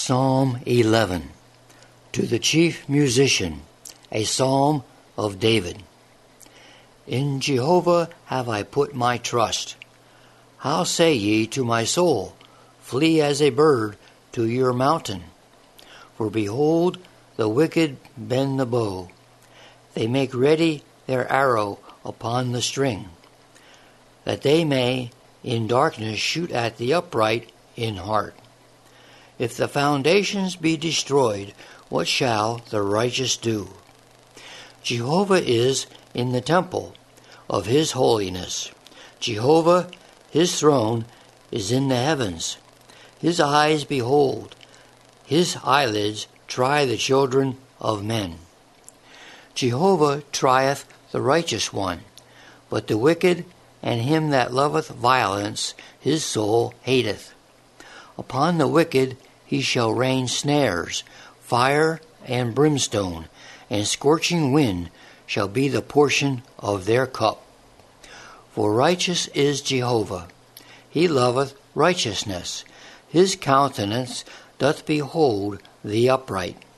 Psalm 11. To the chief musician, a psalm of David. In Jehovah have I put my trust. How say ye to my soul, flee as a bird to your mountain? For behold, the wicked bend the bow. They make ready their arrow upon the string, that they may in darkness shoot at the upright in heart. If the foundations be destroyed, what shall the righteous do? Jehovah is in the temple of his holiness. Jehovah, his throne, is in the heavens. His eyes behold, his eyelids try the children of men. Jehovah trieth the righteous one, but the wicked and him that loveth violence his soul hateth. Upon the wicked he shall rain snares, fire and brimstone, and scorching wind shall be the portion of their cup. For righteous is Jehovah, he loveth righteousness, his countenance doth behold the upright.